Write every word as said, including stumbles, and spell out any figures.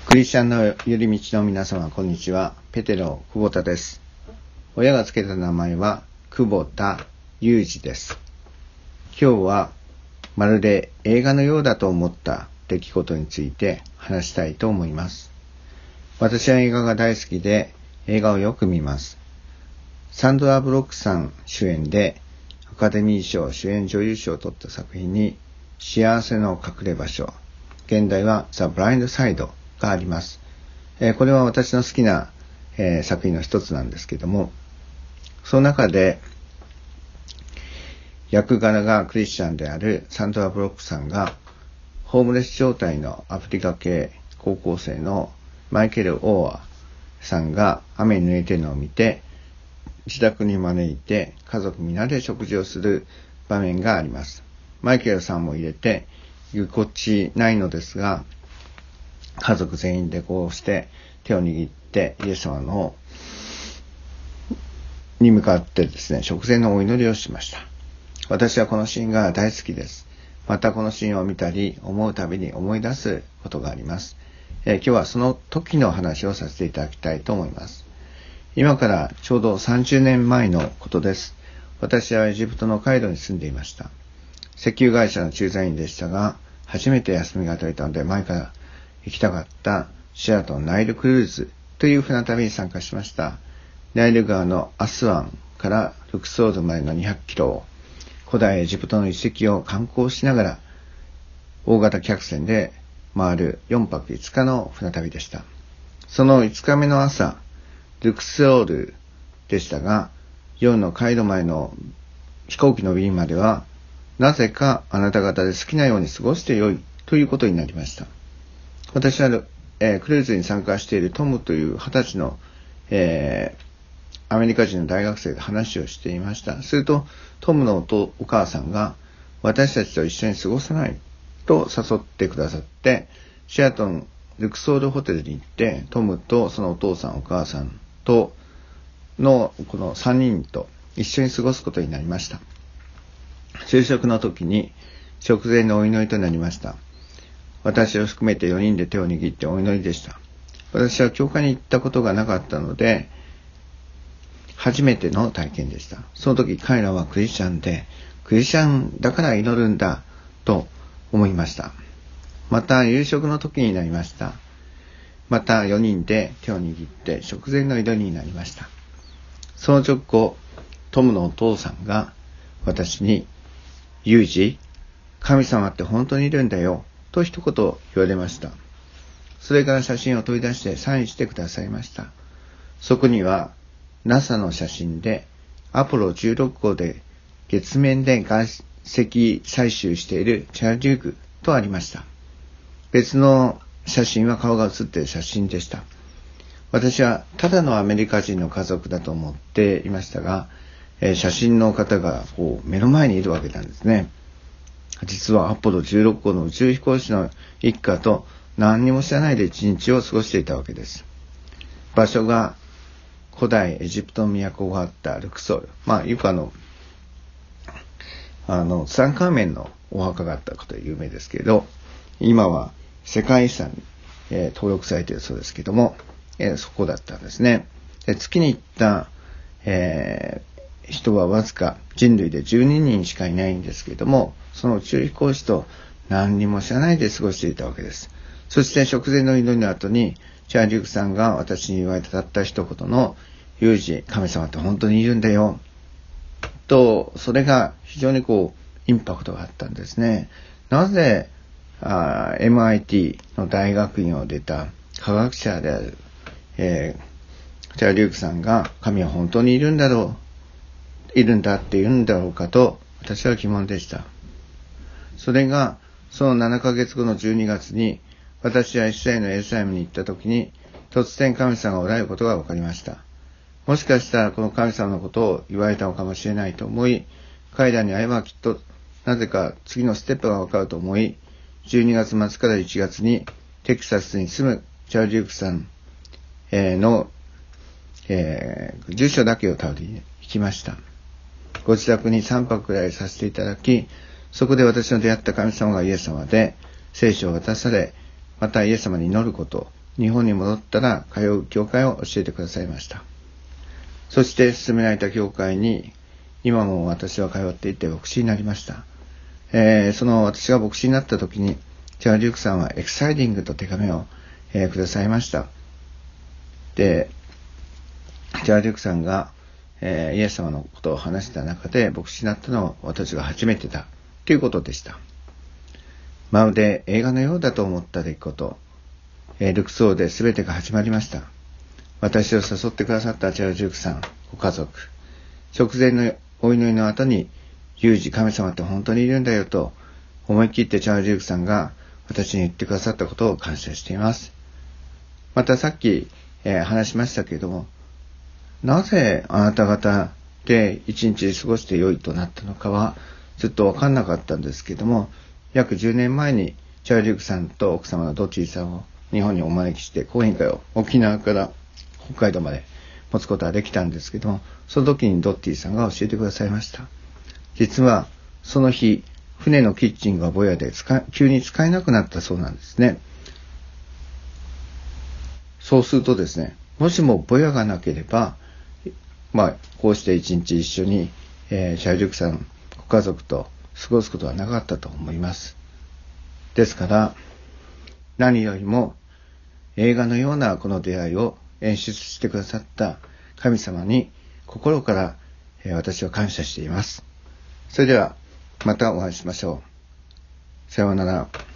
クリスチャンの寄り道の皆様、こんにちは。ペテロ久保田です。親がつけた名前は久保田裕二です。今日はまるで映画のようだと思った出来事について話したいと思います。私は映画が大好きで映画をよく見ます。サンドラ・ブロックさん主演でアカデミー賞主演女優賞を取った作品に幸せの隠れ場所、現代はザ・ブラインドサイドがあります。えー、これは私の好きな、えー、作品の一つなんですけども、その中で役柄がクリスチャンであるサンドラ・ブロックさんがホームレス状態のアフリカ系高校生のマイケル・オーアさんが雨に濡れているのを見て自宅に招いて家族みんなで食事をする場面があります。マイケルさんも入れてぎこちないのですが、家族全員でこうして手を握ってイエス様のに向かってですね、食前のお祈りをしました。私はこのシーンが大好きです。またこのシーンを見たり思うたびに思い出すことがあります。えー、今日はその時の話をさせていただきたいと思います。今からちょうどさんじゅうねんまえのことです。私はエジプトのカイロに住んでいました。石油会社の駐在員でしたが、初めて休みが取れたので前から行きたかったシェラトンナイルクルーズという船旅に参加しました。ナイル川のアスワンからルクソールまでのにひゃくキロを古代エジプトの遺跡を観光しながら大型客船で回るよんぱくいつかの船旅でした。そのいつかめの朝、ルクソールでしたが、夜のカイロ前の飛行機の便まではなぜかあなた方で好きなように過ごしてよいということになりました。私は、えー、クルーズに参加しているトムというはたちの、えー、アメリカ人の大学生で話をしていました。するとトムの お, お母さんが私たちと一緒に過ごさないと誘ってくださって、シェラトンルクソールホテルに行ってトムとそのお父さんお母さんとのこのさんにんと一緒に過ごすことになりました。昼食の時に食前のお祈りとなりました。私を含めてよにんで手を握ってお祈りでした。私は教会に行ったことがなかったので初めての体験でした。その時彼らはクリスチャンで、クリスチャンだから祈るんだと思いました。また夕食の時になりました。またよにんで手を握って食前の祈りになりました。その直後、トムのお父さんが私に、ユージ、神様って本当にいるんだよと一言言われました。それから写真を取り出してサインしてくださいました。そこには ナサ の写真でアポロじゅうろっごうで月面で岩石採集しているチャール・デュークとありました。別の写真は顔が写っている写真でした。私はただのアメリカ人の家族だと思っていましたが、えー、写真の方がこう目の前にいるわけなんですね。実はアポロじゅうろっごうの宇宙飛行士の一家と何にも知らないで一日を過ごしていたわけです。場所が古代エジプトの都があったルクソール。まあ、よくあの、あの、ツタンカーメンのお墓があったことで有名ですけれど、今は世界遺産に、えー、登録されているそうですけども、えー、そこだったんですね。で、月に行った、えー人はわずか人類でじゅうににんしかいないんですけれども、その宇宙飛行士と何にも知らないで過ごしていたわけです。そして食前の祈りの後にチャーリュークさんが私に言われたたった一言の、ユージ、神様って本当にいるんだよと、それが非常にこうインパクトがあったんですね。なぜあ エムアイティー の大学院を出た科学者である、えー、チャーリュークさんが神は本当にいるんだろういるんだって言うんだろうかと私は疑問でした。それがそのななかげつごのじゅうにがつに私はイスラエルのエルサレムに行った時に突然神様がおられることが分かりました。もしかしたらこの神様のことを言われたのかもしれないと思い、彼らに会えばきっとなぜか次のステップが分かると思い、じゅうにがつまつからいちがつにテキサスに住むチャール・デュークさんの、えー、住所だけを頼りに行きました。ご自宅にさんぱくくらいさせていただき、そこで私の出会った神様がイエス様で聖書を渡され、またイエス様に祈ること、 日本に戻ったら通う教会を教えてくださいました。そして勧められた教会に今も私は通っていて牧師になりました。えー、その私が牧師になった時にチャー・デュークさんはエクサイティングと手紙を、えー、くださいました。で、チャー・デュークさんが、えー、イエス様のことを話した中で牧師になったのは私が初めてだということでした。まるで映画のようだと思った出来事、えー、ルクソーで全てが始まりました。私を誘ってくださったチャー・デュークさん、ご家族、直前のお祈りの後に、ユージ、神様って本当にいるんだよと思い切ってチャー・デュークさんが私に言ってくださったことを感謝しています。またさっき、えー、話しましたけれども、なぜあなた方で一日過ごして良いとなったのかはずっとわかんなかったんですけれども、約じゅうねんまえにチャー・デュークさんと奥様のドッティさんを日本にお招きして講演会を沖縄から北海道まで持つことができたんですけども、その時にドッティさんが教えてくださいました。実はその日、船のキッチンがぼやで使急に使えなくなったそうなんですね。そうするとですね、もしもぼやがなければ、まあこうして一日一緒に、えー、チャー・デュークさんご家族と過ごすことはなかったと思います。ですから何よりも映画のようなこの出会いを演出してくださった神様に心から、えー、私は感謝しています。それではまたお会いしましょう。さようなら。